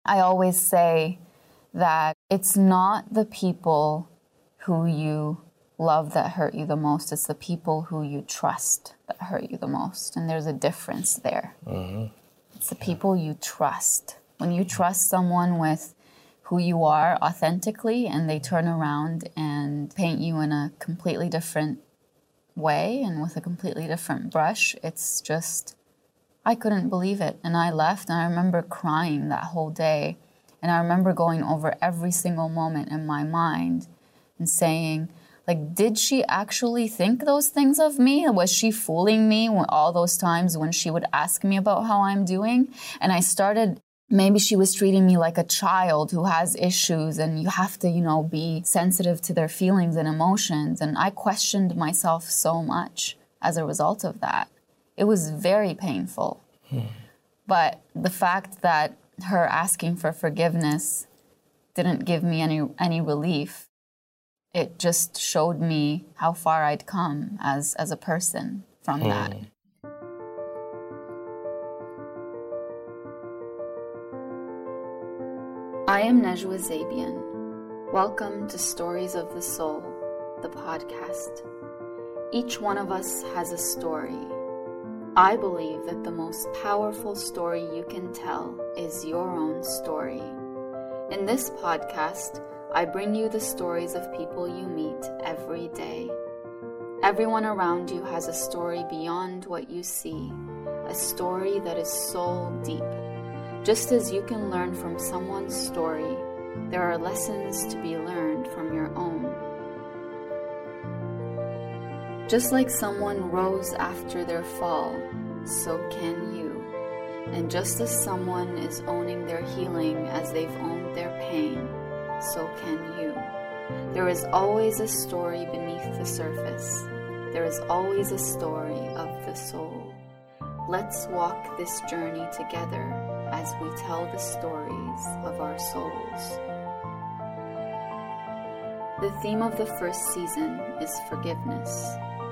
I always say that it's not the people who you love that hurt you the most. It's the people who you trust that hurt you the most. And there's a difference there. It's the people you trust. When you trust someone with who you are authentically and they turn around and paint you in a completely different way and with a completely different brush, it's just, I couldn't believe it. And I left and I remember crying that whole day. And I remember going over every single moment in my mind and saying, like, did she actually think those things of me? Was she fooling me all those times when she would ask me about how I'm doing? And I started, maybe she was treating me like a child who has issues and you have to, be sensitive to their feelings and emotions. And I questioned myself so much as a result of that. It was very painful. But the fact that her asking for forgiveness didn't give me any relief. It just showed me how far I'd come as a person from that. I am Nejwa Zabian. Welcome to Stories of the Soul, the podcast. Each one of us has a story. I believe that the most powerful story you can tell is your own story. In this podcast, I bring you the stories of people you meet every day. Everyone around you has a story beyond what you see, a story that is soul deep. Just as you can learn from someone's story, there are lessons to be learned from your own. Just like someone rose after their fall, so can you. And just as someone is owning their healing as they've owned their pain, so can you. There is always a story beneath the surface. There is always a story of the soul. Let's walk this journey together as we tell the stories of our souls. The theme of the first season is forgiveness.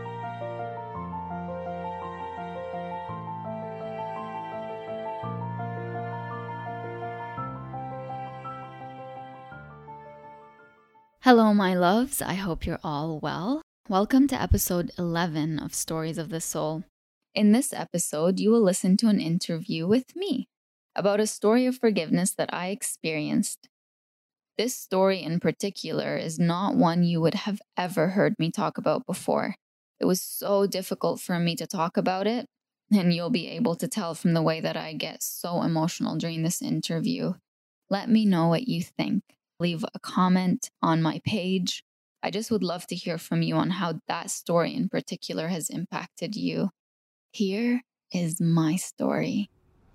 Hello, my loves. I hope you're all well. Welcome to episode 11 of Stories of the Soul. In this episode, you will listen to an interview with me about a story of forgiveness that I experienced. This story in particular is not one you would have ever heard me talk about before. It was so difficult for me to talk about it, and you'll be able to tell from the way that I get so emotional during this interview. Let me know what you think. Leave a comment on my page. I just would love to hear from you on how that story in particular has impacted you. Here is my story.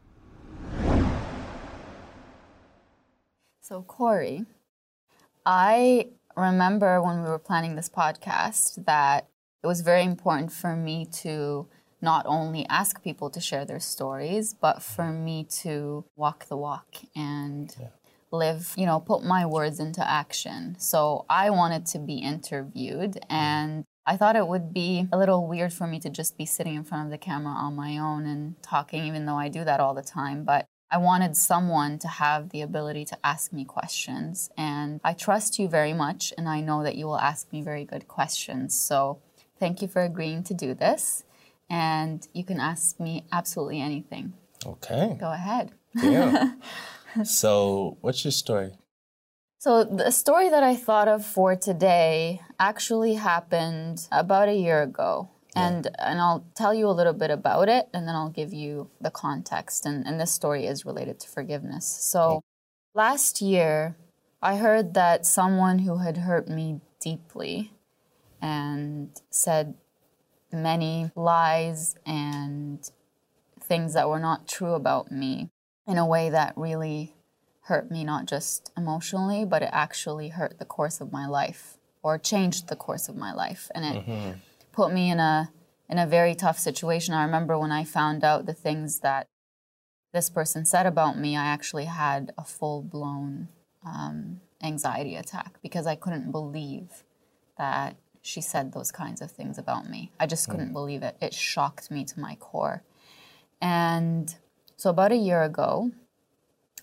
So, Corey, I remember when we were planning this podcast that it was very important for me to not only ask people to share their stories, but for me to walk the walk and live, put my words into action. So I wanted to be interviewed, and I thought it would be a little weird for me to just be sitting in front of the camera on my own and talking, even though I do that all the time. But I wanted someone to have the ability to ask me questions. And I trust you very much, and I know that you will ask me very good questions. So thank you for agreeing to do this. And you can ask me absolutely anything. Okay. Go ahead. Yeah. So, what's your story? So, the story that I thought of for today actually happened about a year ago. And I'll tell you a little bit about it, and then I'll give you the context. And this story is related to forgiveness. So, last year, I heard that someone who had hurt me deeply and said many lies and things that were not true about me in a way that really hurt me, not just emotionally, but it actually hurt the course of my life or changed the course of my life. And it put me in a very tough situation. I remember when I found out the things that this person said about me, I actually had a full-blown anxiety attack because I couldn't believe that she said those kinds of things about me. I just couldn't believe it. It shocked me to my core. And so about a year ago,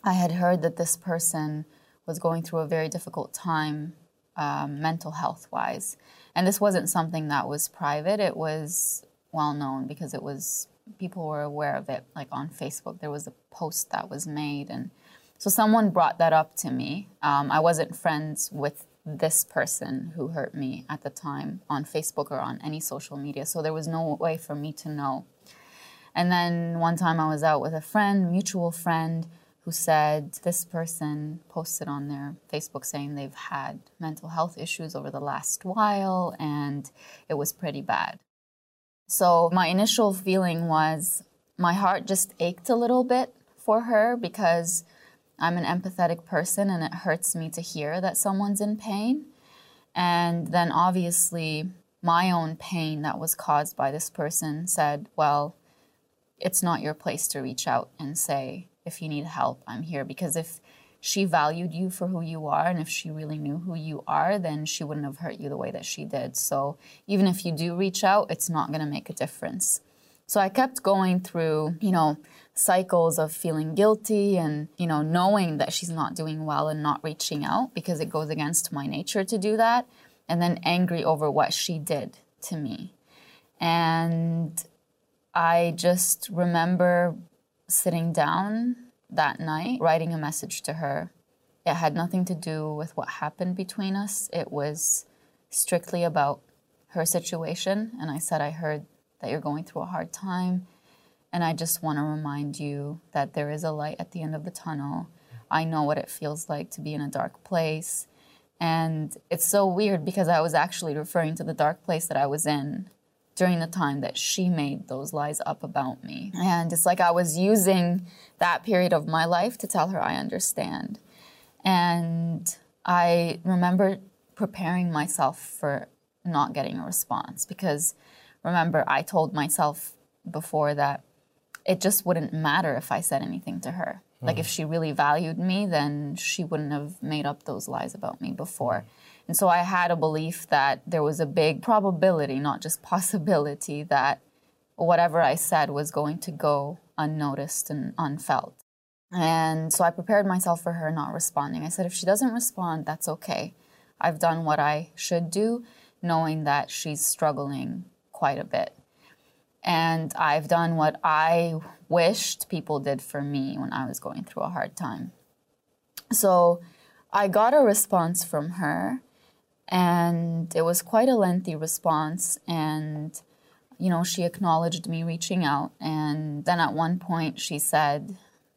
I had heard that this person was going through a very difficult time, mental health-wise. And this wasn't something that was private. It was well known because people were aware of it. Like on Facebook, there was a post that was made. And so someone brought that up to me. I wasn't friends with this person who hurt me at the time on Facebook or on any social media. So there was no way for me to know. And then one time I was out with a friend, mutual friend, who said this person posted on their Facebook saying they've had mental health issues over the last while and it was pretty bad. So my initial feeling was my heart just ached a little bit for her because I'm an empathetic person and it hurts me to hear that someone's in pain. And then obviously my own pain that was caused by this person said, well, it's not your place to reach out and say, if you need help, I'm here. Because if she valued you for who you are and if she really knew who you are, then she wouldn't have hurt you the way that she did. So even if you do reach out, it's not going to make a difference. So I kept going through, cycles of feeling guilty and, knowing that she's not doing well and not reaching out because it goes against my nature to do that. And then angry over what she did to me. And I just remember sitting down that night, writing a message to her. It had nothing to do with what happened between us. It was strictly about her situation. And I said, I heard that you're going through a hard time. And I just want to remind you that there is a light at the end of the tunnel. I know what it feels like to be in a dark place. And it's so weird because I was actually referring to the dark place that I was in during the time that she made those lies up about me. And it's like I was using that period of my life to tell her I understand. And I remember preparing myself for not getting a response because, remember, I told myself before that it just wouldn't matter if I said anything to her. Like if she really valued me, then she wouldn't have made up those lies about me before. And so I had a belief that there was a big probability, not just possibility, that whatever I said was going to go unnoticed and unfelt. And so I prepared myself for her not responding. I said, if she doesn't respond, that's okay. I've done what I should do, knowing that she's struggling quite a bit. And I've done what I wished people did for me when I was going through a hard time. So I got a response from her. And it was quite a lengthy response. And, she acknowledged me reaching out. And then at one point she said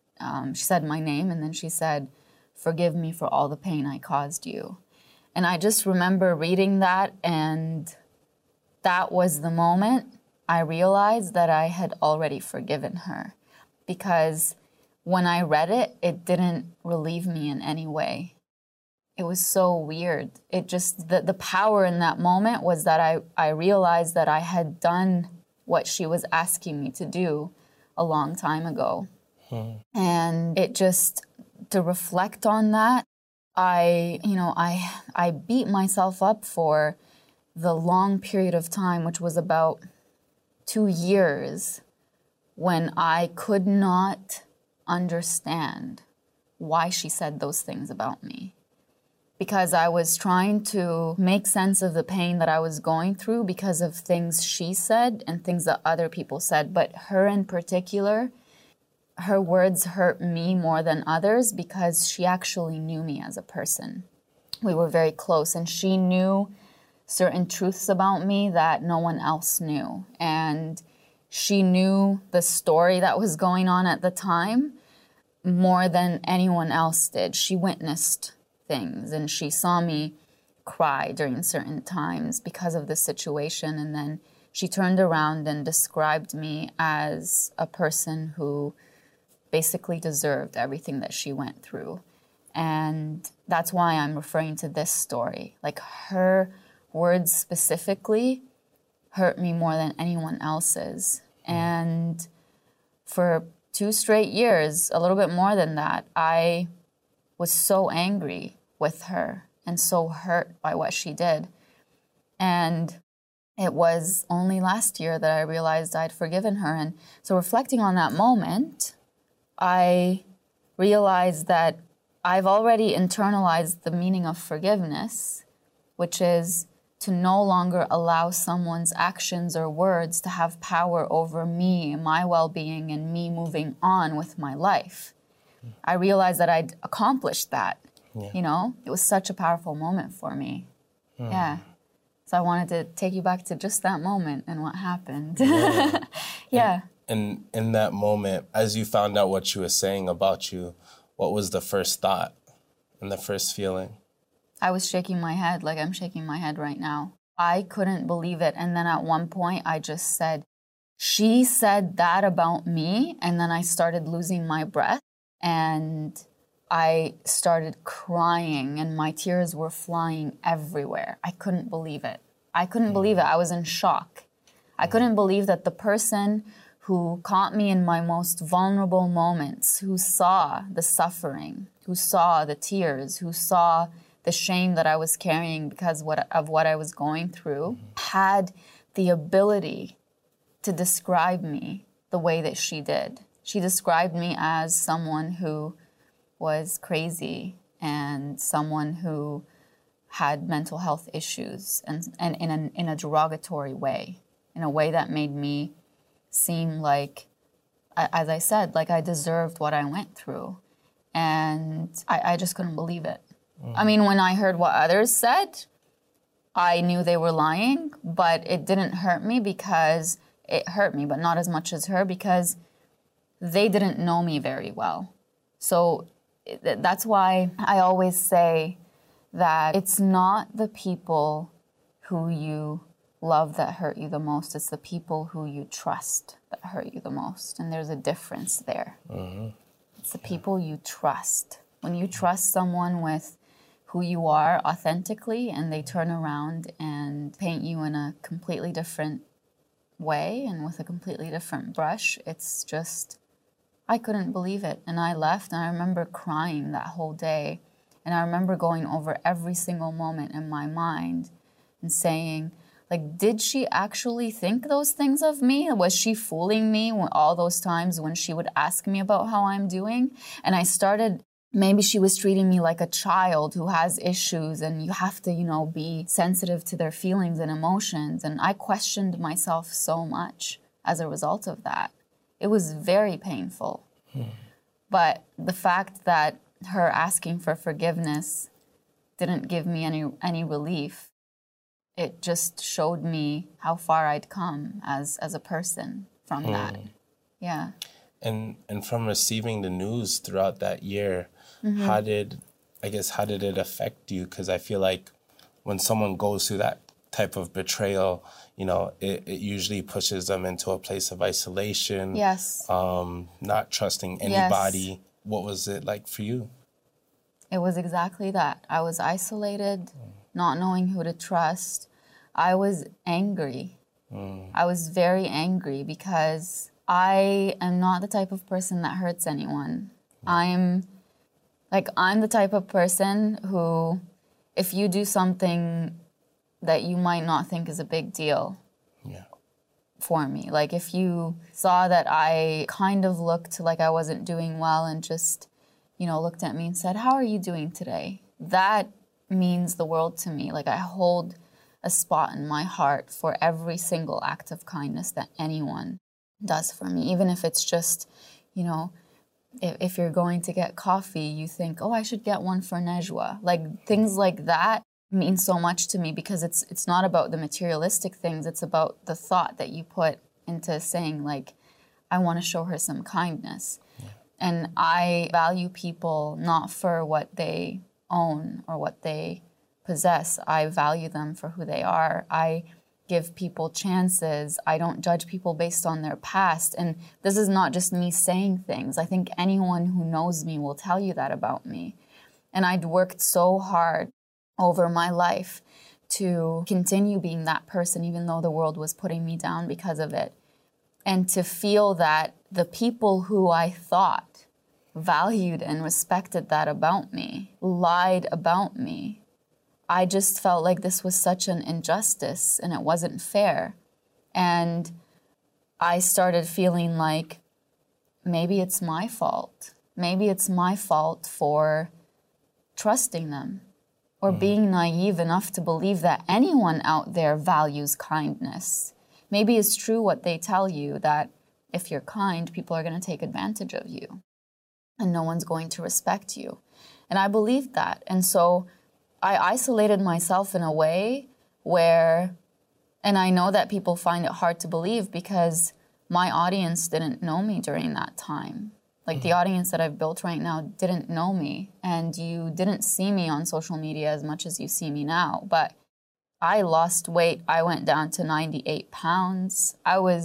my name. And then she said, forgive me for all the pain I caused you. And I just remember reading that. And that was the moment I realized that I had already forgiven her. Because when I read it, it didn't relieve me in any way. It was so weird. It just, the power in that moment was that I realized that I had done what she was asking me to do a long time ago. And it just, to reflect on that, I beat myself up for the long period of time, which was about 2 years, when I could not understand why she said those things about me. Because I was trying to make sense of the pain that I was going through because of things she said and things that other people said. But her in particular, her words hurt me more than others because she actually knew me as a person. We were very close and she knew certain truths about me that no one else knew. And she knew the story that was going on at the time more than anyone else did. She witnessed things and she saw me cry during certain times because of the situation. And then she turned around and described me as a person who basically deserved everything that she went through. And that's why I'm referring to this story. Like, her words specifically hurt me more than anyone else's. And for 2 straight years, a little bit more than that, I was so angry with her and so hurt by what she did. And it was only last year that I realized I'd forgiven her. And so reflecting on that moment, I realized that I've already internalized the meaning of forgiveness, which is to no longer allow someone's actions or words to have power over me, my well-being, and me moving on with my life. I realized that I'd accomplished that. Yeah. You know, it was such a powerful moment for me. Yeah. So I wanted to take you back to just that moment and what happened. Yeah. Yeah. And in that moment, as you found out what she was saying about you, what was the first thought and the first feeling? I was shaking my head like I'm shaking my head right now. I couldn't believe it. And then at one point, I just said, she said that about me. And then I started losing my breath and I started crying and my tears were flying everywhere. I couldn't believe it. I couldn't believe it. I was in shock. I couldn't believe that the person who caught me in my most vulnerable moments, who saw the suffering, who saw the tears, who saw the shame that I was carrying because of what I was going through, had the ability to describe me the way that she did. She described me as someone who was crazy and someone who had mental health issues and in a derogatory way, in a way that made me seem like, as I said, like I deserved what I went through. And I just couldn't believe it. I mean, when I heard what others said, I knew they were lying, but it didn't hurt me because it hurt me, but not as much as her because they didn't know me very well. So that's why I always say that it's not the people who you love that hurt you the most, it's the people who you trust that hurt you the most. And there's a difference there. It's the people you trust. When you trust someone with who you are authentically and they turn around and paint you in a completely different way and with a completely different brush, it's just, I couldn't believe it. And I left and I remember crying that whole day. And I remember going over every single moment in my mind and saying, like, did she actually think those things of me? Was she fooling me all those times when she would ask me about how I'm doing? And I started, maybe she was treating me like a child who has issues and you have to, be sensitive to their feelings and emotions. And I questioned myself so much as a result of that. It was very painful. But the fact that her asking for forgiveness didn't give me any relief. It just showed me how far I'd come as a person from that. Yeah. And from receiving the news throughout that year, how did it affect you? Because I feel like when someone goes through that type of betrayal, it usually pushes them into a place of isolation. Yes. Not trusting anybody. Yes. What was it like for you? It was exactly that. I was isolated, not knowing who to trust. I was angry. I was very angry because I am not the type of person that hurts anyone. I'm the type of person who, if you do something that you might not think is a big deal for me, like if you saw that I kind of looked like I wasn't doing well and just, looked at me and said, "How are you doing today?" That means the world to me. Like I hold a spot in my heart for every single act of kindness that anyone does for me, even if it's just, if you're going to get coffee, you think, oh, I should get one for Nejwa. Like things like that mean so much to me because it's not about the materialistic things. It's about the thought that you put into saying, like, I want to show her some kindness. And I value people not for what they own or what they possess. I value them for who they are. I give people chances. I don't judge people based on their past. And this is not just me saying things. I think anyone who knows me will tell you that about me. And I'd worked so hard over my life to continue being that person, even though the world was putting me down because of it. And to feel that the people who I thought valued and respected that about me lied about me. I just felt like this was such an injustice and it wasn't fair. And I started feeling like maybe it's my fault. maybe it's my fault for trusting them or being naive enough to believe that anyone out there values kindness. Maybe it's true what they tell you, that if you're kind, people are going to take advantage of you and no one's going to respect you. And I believed that. And so I isolated myself in a way where, and I know that people find it hard to believe because my audience didn't know me during that time. Like the audience that I've built right now didn't know me, and you didn't see me on social media as much as you see me now. But I lost weight. I went down to 98 pounds.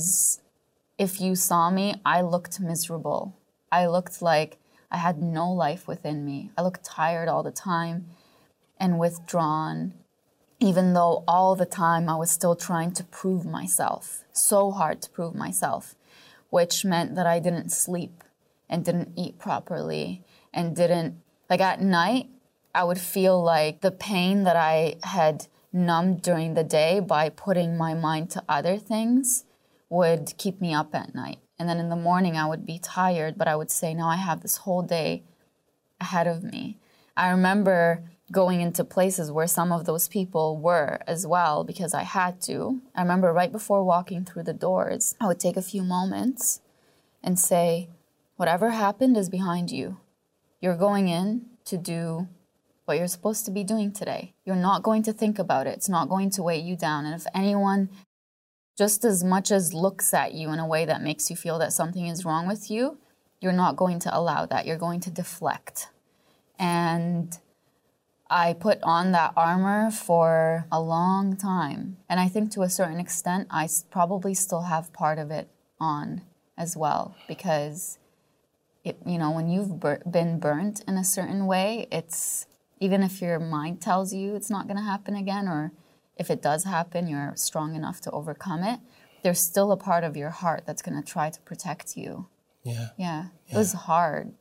If you saw me, I looked miserable. I looked like I had no life within me. I looked tired all the time and withdrawn, even though all the time I was still trying to prove myself. So hard to prove myself, which meant that I didn't sleep and didn't eat properly and like at night, I would feel like the pain that I had numbed during the day by putting my mind to other things would keep me up at night. And then in the morning, I would be tired, but I would say, now I have this whole day ahead of me. I remember going into places where some of those people were as well because I had to. I remember right before walking through the doors, I would take a few moments and say, whatever happened is behind you. You're going in to do what you're supposed to be doing today. You're not going to think about it. It's not going to weigh you down. And if anyone just as much as looks at you in a way that makes you feel that something is wrong with you, you're not going to allow that. You're going to deflect. And I put on that armor for a long time. And I think to a certain extent, I probably still have part of it on as well, because when you've been burnt in a certain way, it's, even if your mind tells you it's not going to happen again, or if it does happen, you're strong enough to overcome it, there's still a part of your heart that's going to try to protect you. Yeah. It was hard.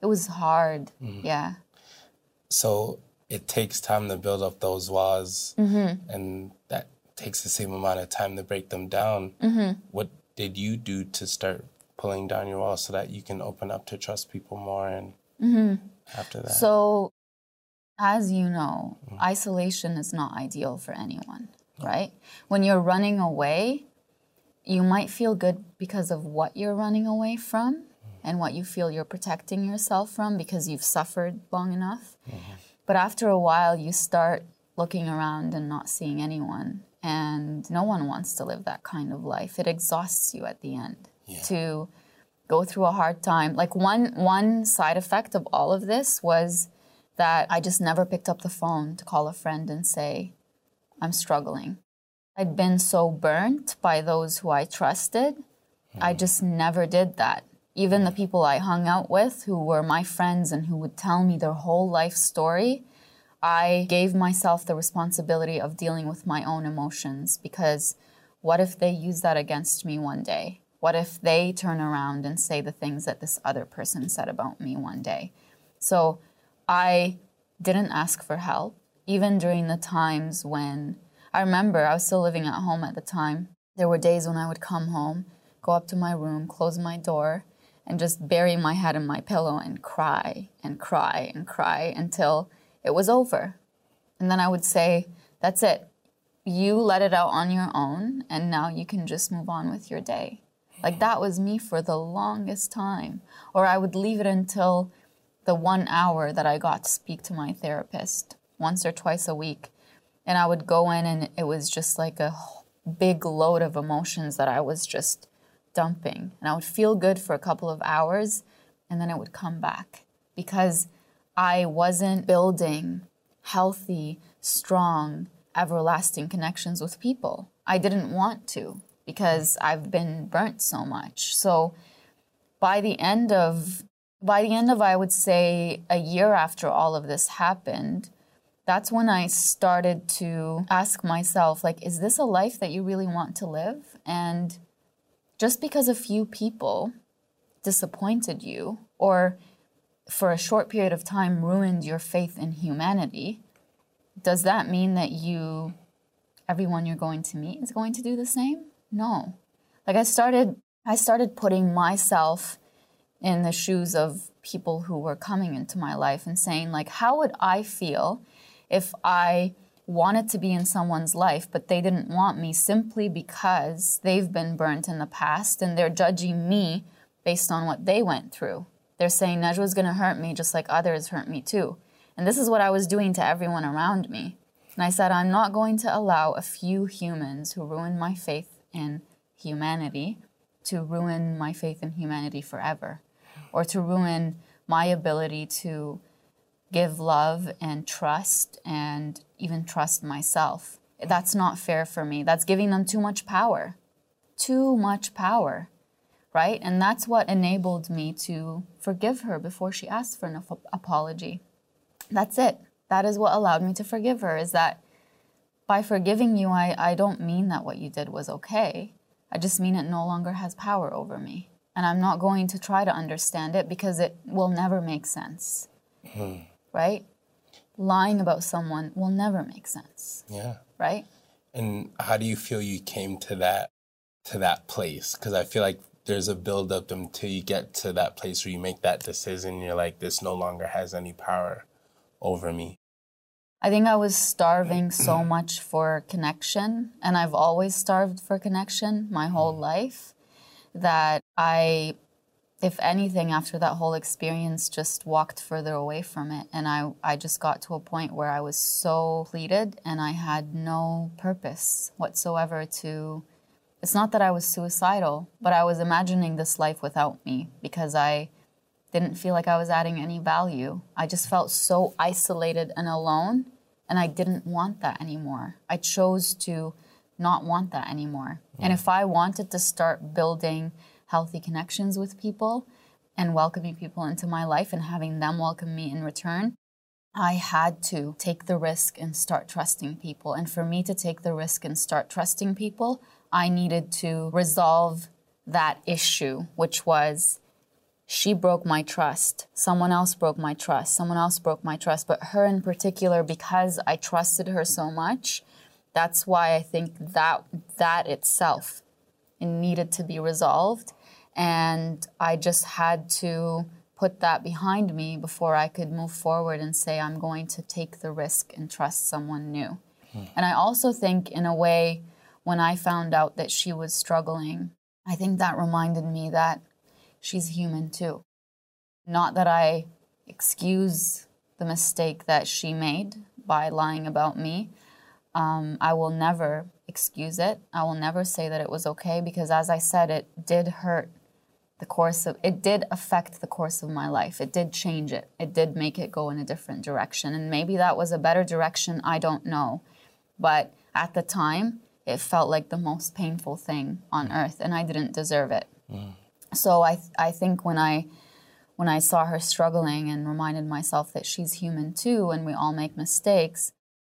Yeah. So it takes time to build up those walls, and that takes the same amount of time to break them down. What did you do to start pulling down your walls so that you can open up to trust people more and after that? So, as you know, isolation is not ideal for anyone, right? When you're running away, you might feel good because of what you're running away from and what you feel you're protecting yourself from because you've suffered long enough. But after a while, you start looking around and not seeing anyone. And no one wants to live that kind of life. It exhausts you at the end to go through a hard time. Like one side effect of all of this was that I just never picked up the phone to call a friend and say, I'm struggling. I'd been so burnt by those who I trusted. I just never did that. Even the people I hung out with who were my friends and who would tell me their whole life story, I gave myself the responsibility of dealing with my own emotions, because what if they use that against me one day? What if they turn around and say the things that this other person said about me one day? So I didn't ask for help, even during the times when, I remember I was still living at home at the time. There were days when I would come home, go up to my room, close my door, and just bury my head in my pillow and cry and cry and cry until it was over. And then I would say, that's it. You let it out on your own, and now you can just move on with your day. Like, that was me for the longest time. Or I would leave it until the 1 hour that I got to speak to my therapist once or twice a week. And I would go in, and it was just like a big load of emotions that I was just dumping. And I would feel good for a couple of hours, and then it would come back because I wasn't building healthy, strong, everlasting connections with people. I didn't want to because I've been burnt so much. So by the end of, I would say, a year after all of this happened, that's when I started to ask myself, like, is this a life that you really want to live? And just because a few people disappointed you or for a short period of time ruined your faith in humanity, does that mean that everyone you're going to meet is going to do the same? No. Like, I started putting myself in the shoes of people who were coming into my life and saying, like, how would I feel if I wanted to be in someone's life, but they didn't want me simply because they've been burnt in the past and they're judging me based on what they went through. They're saying Najwa's going to hurt me just like others hurt me too. And this is what I was doing to everyone around me. And I said, I'm not going to allow a few humans who ruined my faith in humanity to ruin my faith in humanity forever, or to ruin my ability to give love and trust and even trust myself. That's not fair for me. That's giving them too much power. Too much power, right? And that's what enabled me to forgive her before she asked for an apology. That's it. That is what allowed me to forgive her, is that by forgiving you, I don't mean that what you did was okay. I just mean it no longer has power over me. And I'm not going to try to understand it because it will never make sense, right? Lying about someone will never make sense. Yeah. Right? And how do you feel you came to that place? Because I feel like there's a build-up until you get to that place where you make that decision. You're like, this no longer has any power over me. I think I was starving so much for connection, and I've always starved for connection my whole life, that I, if anything, after that whole experience, just walked further away from it. And I just got to a point where I was so depleted and I had no purpose whatsoever to... It's not that I was suicidal, but I was imagining this life without me because I didn't feel like I was adding any value. I just felt so isolated and alone, and I didn't want that anymore. I chose to not want that anymore. And if I wanted to start building healthy connections with people and welcoming people into my life and having them welcome me in return, I had to take the risk and start trusting people. And for me to take the risk and start trusting people, I needed to resolve that issue, which was, she broke my trust. Someone else broke my trust. Someone else broke my trust. But her in particular, because I trusted her so much, that's why I think that itself needed to be resolved. And I just had to put that behind me before I could move forward and say, I'm going to take the risk and trust someone new. And I also think, in a way, when I found out that she was struggling, I think that reminded me that she's human too. Not that I excuse the mistake that she made by lying about me. I will never excuse it. I will never say that it was okay because, as I said, it did it did affect the course of my life. It did change it. It did make it go in a different direction. And maybe that was a better direction, I don't know. But at the time, it felt like the most painful thing on earth, and I didn't deserve it. So I think when I saw her struggling and reminded myself that she's human too and we all make mistakes,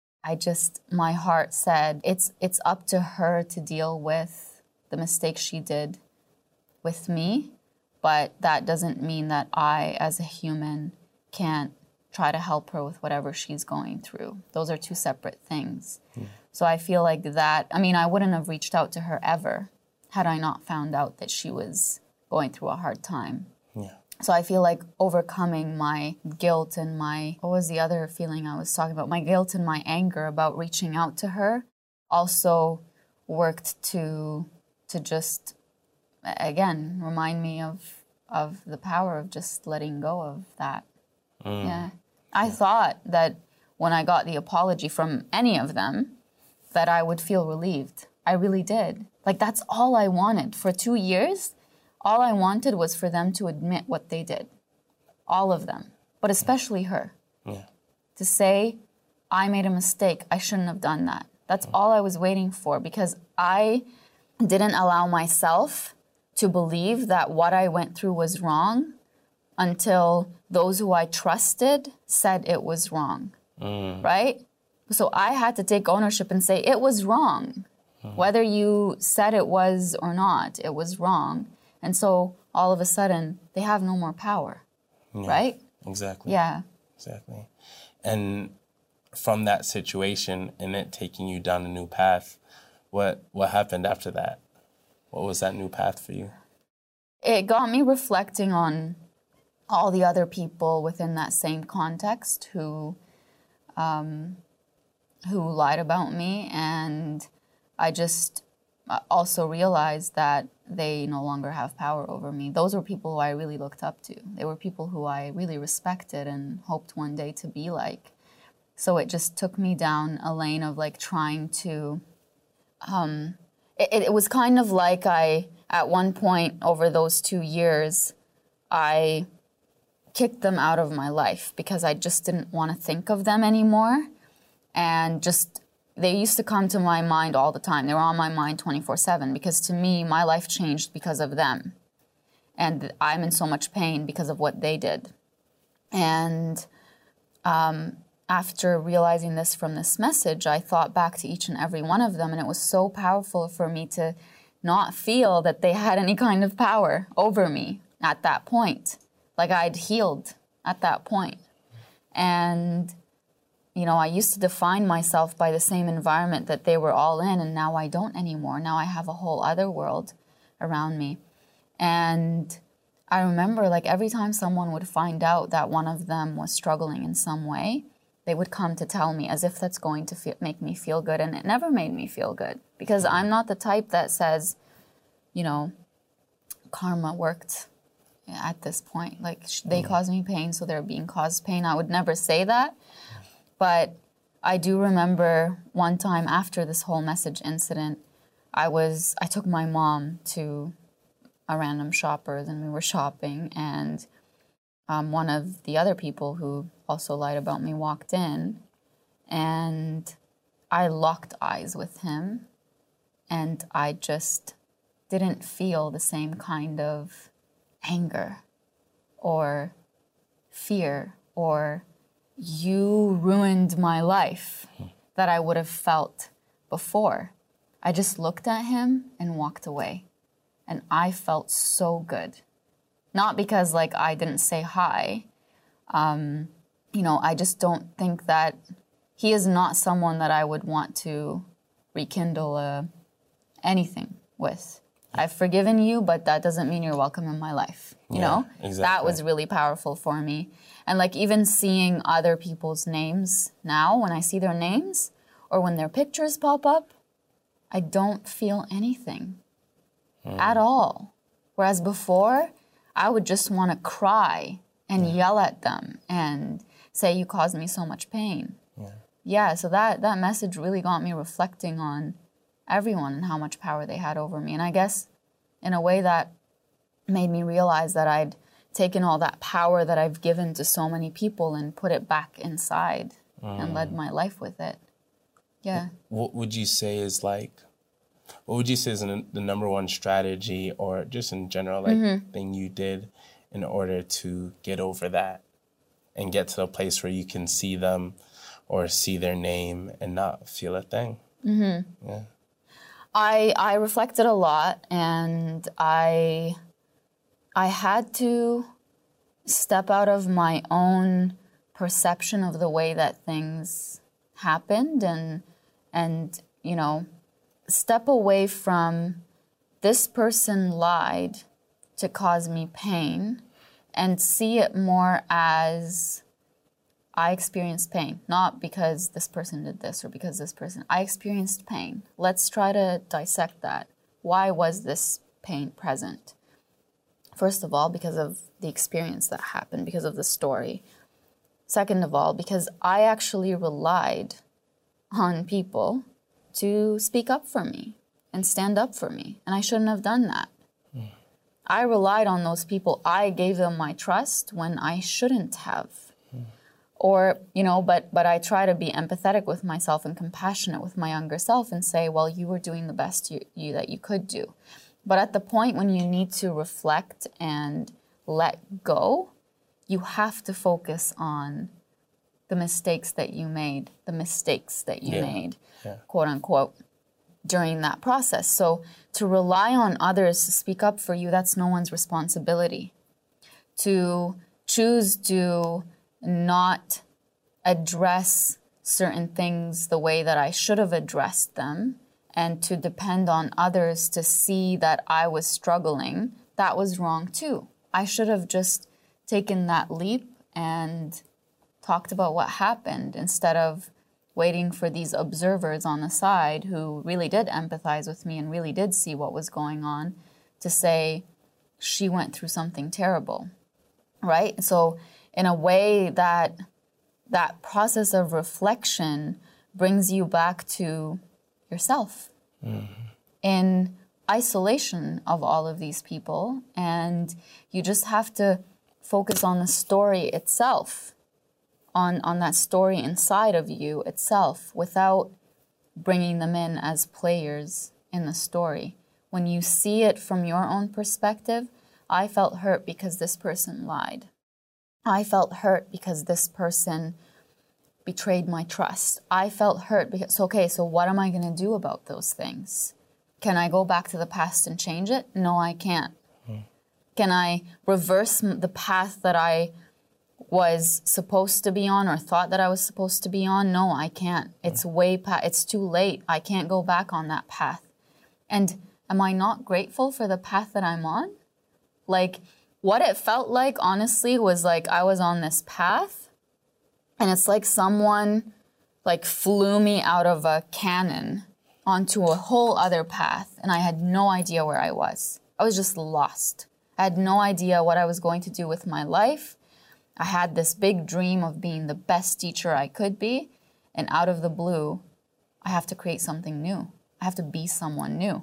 my heart said, it's up to her to deal with the mistakes she did with me, but that doesn't mean that I, as a human, can't try to help her with whatever she's going through. Those are two separate things. So I feel like that, I wouldn't have reached out to her ever had I not found out that she was going through a hard time. So I feel like overcoming my guilt and what was the other feeling I was talking about? My guilt and my anger about reaching out to her also worked to just, again, remind me of the power of just letting go of that. Yeah. I thought that when I got the apology from any of them, that I would feel relieved. I really did. Like, that's all I wanted. For 2 years, all I wanted was for them to admit what they did. All of them. But especially her. To say, I made a mistake. I shouldn't have done that. That's all I was waiting for, because I didn't allow myself to believe that what I went through was wrong until those who I trusted said it was wrong. Right? So I had to take ownership and say, it was wrong. Whether you said it was or not, it was wrong. And so all of a sudden, they have no more power. Right? Exactly. Yeah. Exactly. And from that situation and it taking you down a new path, what happened after that? What was that new path for you? it got me reflecting on all the other people within that same context who lied about me, and I just also realized that they no longer have power over me. Those were people who I really looked up to. They were people who I really respected and hoped one day to be like. So it just took me down a lane of like trying to, it was kind of like at one point over those 2 years, I kicked them out of my life because I just didn't want to think of them anymore. And just, they used to come to my mind all the time. They were on my mind 24/7 because to me, my life changed because of them. And I'm in so much pain because of what they did. And after realizing this from this message, I thought back to each and every one of them, and it was so powerful for me to not feel that they had any kind of power over me at that point. Like I'd healed at that point. And you know, I used to define myself by the same environment that they were all in, and now I don't anymore. Now I have a whole other world around me. And I remember, like, every time someone would find out that one of them was struggling in some way, they would come to tell me as if that's going to make me feel good, and it never made me feel good. Because I'm not the type that says, you know, karma worked at this point. Like, they caused me pain, so they're being caused pain. I would never say that. But I do remember one time after this whole message incident, I took my mom to a random Shoppers and we were shopping, and one of the other people who also lied about me walked in, and I locked eyes with him, and I just didn't feel the same kind of anger or fear or you ruined my life that I would have felt before. I just looked at him and walked away. And I felt so good. Not because like I didn't say hi. You know, I just don't think that he is not someone that I would want to rekindle anything with. I've forgiven you, but that doesn't mean you're welcome in my life. You know? Exactly. That was really powerful for me. And like even seeing other people's names now, when I see their names or when their pictures pop up, I don't feel anything at all. Whereas before, I would just want to cry and yell at them and say, you caused me so much pain. Yeah, so that message really got me reflecting on everyone and how much power they had over me. And I guess in a way that made me realize that I'd taken all that power that I've given to so many people and put it back inside and led my life with it. Yeah. What would you say is the number one strategy or just in general, thing you did in order to get over that and get to a place where you can see them or see their name and not feel a thing? Yeah. I reflected a lot, and I had to step out of my own perception of the way that things happened and you know, step away from this person lied to cause me pain and see it more as I experienced pain, not because this person did this or because this person. I experienced pain. Let's try to dissect that. Why was this pain present? First of all, because of the experience that happened, because of the story. Second of all, because I actually relied on people to speak up for me and stand up for me, and I shouldn't have done that. I relied on those people. I gave them my trust when I shouldn't have. Or, you know, but I try to be empathetic with myself and compassionate with my younger self and say, well, you were doing the best that you could do. But at the point when you need to reflect and let go, you have to focus on the mistakes that you made, quote unquote, during that process. So to rely on others to speak up for you, that's no one's responsibility. To choose to not address certain things the way that I should have addressed them, and to depend on others to see that I was struggling that was wrong too. I should have just taken that leap and talked about what happened instead of waiting for these observers on the side who really did empathize with me and really did see what was going on to say she went through something terrible, right? So in a way that process of reflection brings you back to yourself in isolation of all of these people, and you just have to focus on the story itself, on that story inside of you itself, without bringing them in as players in the story. When you see it from your own perspective, I felt hurt because this person lied. I felt hurt because this person betrayed my trust. I felt hurt because, okay, so what am I going to do about those things? Can I go back to the past and change it? No, I can't. Can I reverse the path that I was supposed to be on or thought that I was supposed to be on? No, I can't. It's it's too late. I can't go back on that path. And am I not grateful for the path that I'm on? Like, what it felt like, honestly, was like I was on this path, and it's like someone like flew me out of a cannon onto a whole other path, and I had no idea where I was. I was just lost. I had no idea what I was going to do with my life. I had this big dream of being the best teacher I could be, and out of the blue, I have to create something new. I have to be someone new.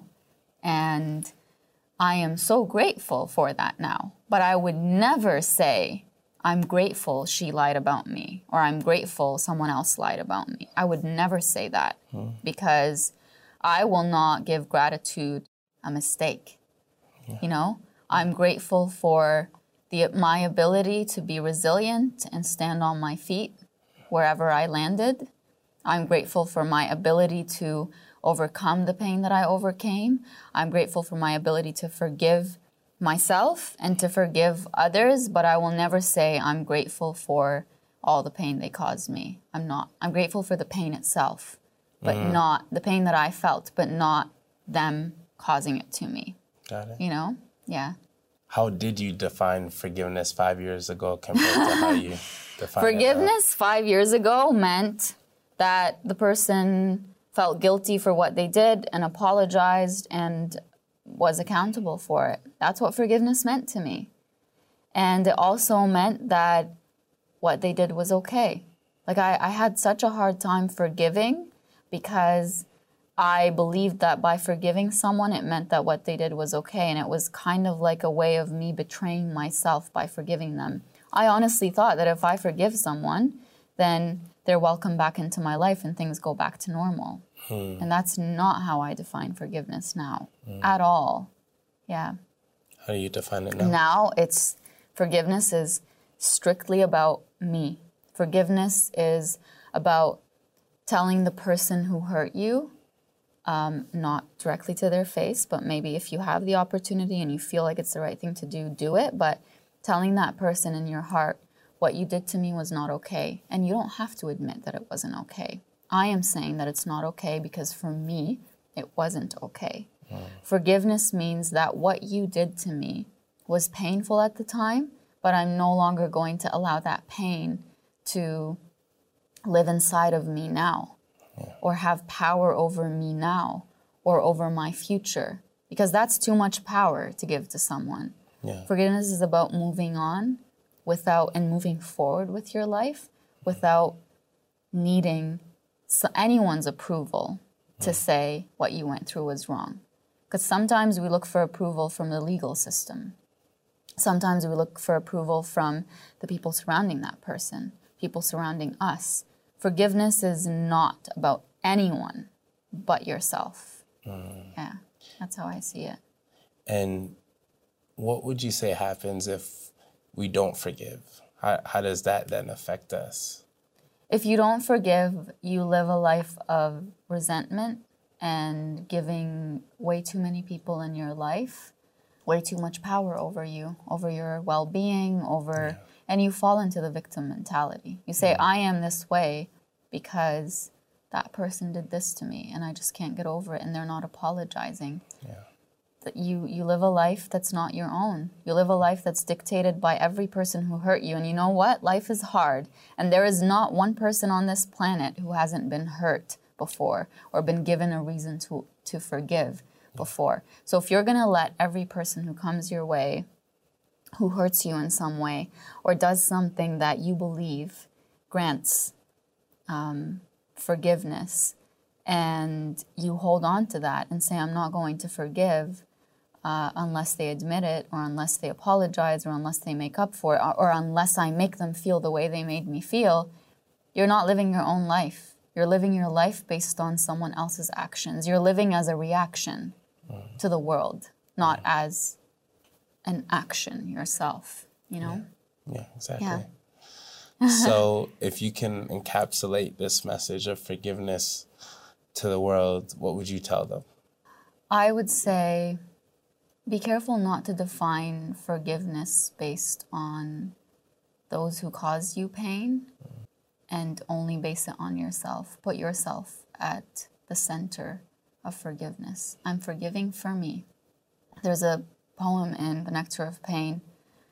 And I am so grateful for that now. But I would never say, I'm grateful she lied about me, or I'm grateful someone else lied about me. I would never say that because I will not give gratitude a mistake. You know, I'm grateful for my ability to be resilient and stand on my feet wherever I landed. I'm grateful for my ability to overcome the pain that I overcame. I'm grateful for my ability to forgive myself and to forgive others, but I will never say I'm grateful for all the pain they caused me. I'm not. I'm grateful for the pain itself, but not the pain that I felt, but not them causing it to me. Got it. You know? Yeah. How did you define forgiveness 5 years ago compared to how you define Forgiveness 5 years ago meant that the person felt guilty for what they did and apologized and was accountable for it. That's what forgiveness meant to me. And it also meant that what they did was okay. Like I had such a hard time forgiving because I believed that by forgiving someone, it meant that what they did was okay. And it was kind of like a way of me betraying myself by forgiving them. I honestly thought that if I forgive someone, then they're welcome back into my life and things go back to normal. And that's not how I define forgiveness now at all. Yeah. How do you define it now? Now forgiveness is strictly about me. Forgiveness is about telling the person who hurt you, not directly to their face, but maybe if you have the opportunity and you feel like it's the right thing to do, do it. But telling that person in your heart, what you did to me was not okay. And you don't have to admit that it wasn't okay. I am saying that it's not okay because for me, it wasn't okay. Forgiveness means that what you did to me was painful at the time, but I'm no longer going to allow that pain to live inside of me now or have power over me now or over my future, because that's too much power to give to someone. Yeah. Forgiveness is about moving on and moving forward with your life without needing anyone's approval to say what you went through was wrong. Because sometimes we look for approval from the legal system. Sometimes we look for approval from the people surrounding that person, people surrounding us. Forgiveness is not about anyone but yourself. Yeah, that's how I see it. And what would you say happens if we don't forgive? How does that then affect us? If you don't forgive, you live a life of resentment and giving way too many people in your life way too much power over you, over your well-being, and you fall into the victim mentality. You say, I am this way because that person did this to me and I just can't get over it, and they're not apologizing. Yeah. that you live a life that's not your own. You live a life that's dictated by every person who hurt you. And you know what? Life is hard. And there is not one person on this planet who hasn't been hurt before or been given a reason to forgive before. So if you're going to let every person who comes your way, who hurts you in some way, or does something that you believe grants forgiveness, and you hold on to that and say, I'm not going to forgive unless they admit it, or unless they apologize, or unless they make up for it, or unless I make them feel the way they made me feel, you're not living your own life. You're living your life based on someone else's actions. You're living as a reaction to the world, not as an action yourself, you know? Yeah, exactly. Yeah. So if you can encapsulate this message of forgiveness to the world, what would you tell them? I would say, be careful not to define forgiveness based on those who caused you pain, and only base it on yourself. Put yourself at the center of forgiveness. I'm forgiving for me. There's a poem in The Nectar of Pain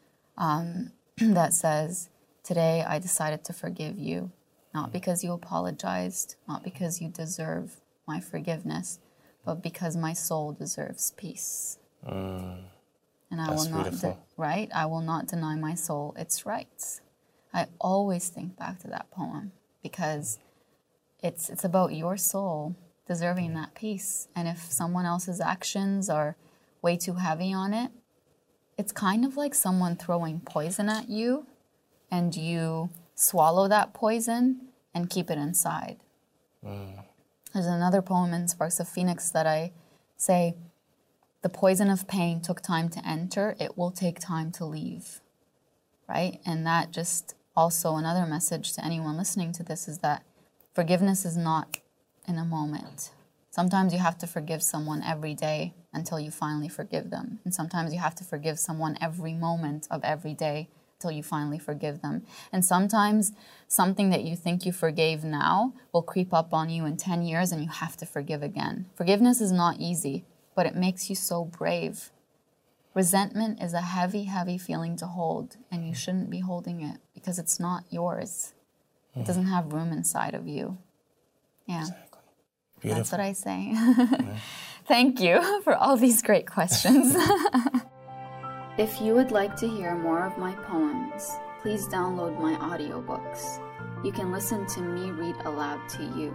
that says, today I decided to forgive you, not because you apologized, not because you deserve my forgiveness, but because my soul deserves peace. And I will not, right? I will not deny my soul its rights. I always think back to that poem because it's about your soul deserving that peace. And if someone else's actions are way too heavy on it, it's kind of like someone throwing poison at you, and you swallow that poison and keep it inside. There's another poem in Sparks of Phoenix that I say, the poison of pain took time to enter, it will take time to leave, right? And that just also another message to anyone listening to this is that forgiveness is not in a moment. Sometimes you have to forgive someone every day until you finally forgive them. And sometimes you have to forgive someone every moment of every day until you finally forgive them. And sometimes something that you think you forgave now will creep up on you in 10 years and you have to forgive again. Forgiveness is not easy, but it makes you so brave. Resentment is a heavy, heavy feeling to hold, and you shouldn't be holding it because it's not yours. It doesn't have room inside of you. Yeah. Exactly. Beautiful. That's what I say. Thank you for all these great questions. If you would like to hear more of my poems, please download my audiobooks. You can listen to me read aloud to you.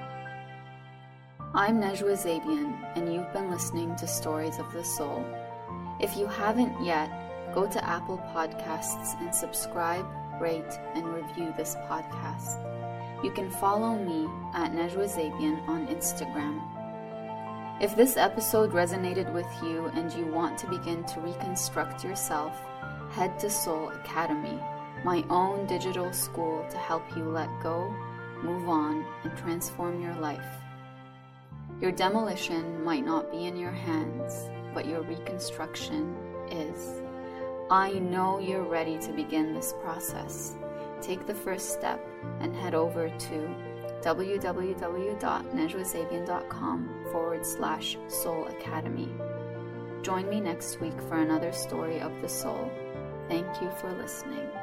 I'm Nejwa Zabian, and you've been listening to Stories of the Soul. If you haven't yet, go to Apple Podcasts and subscribe, rate, and review this podcast. You can follow me at Nejwa Zabian on Instagram. If this episode resonated with you and you want to begin to reconstruct yourself, head to Soul Academy, my own digital school to help you let go, move on, and transform your life. Your demolition might not be in your hands, but your reconstruction is. I know you're ready to begin this process. Take the first step and head over to www.nejwazabian.com/Soul Academy. Join me next week for another story of the soul. Thank you for listening.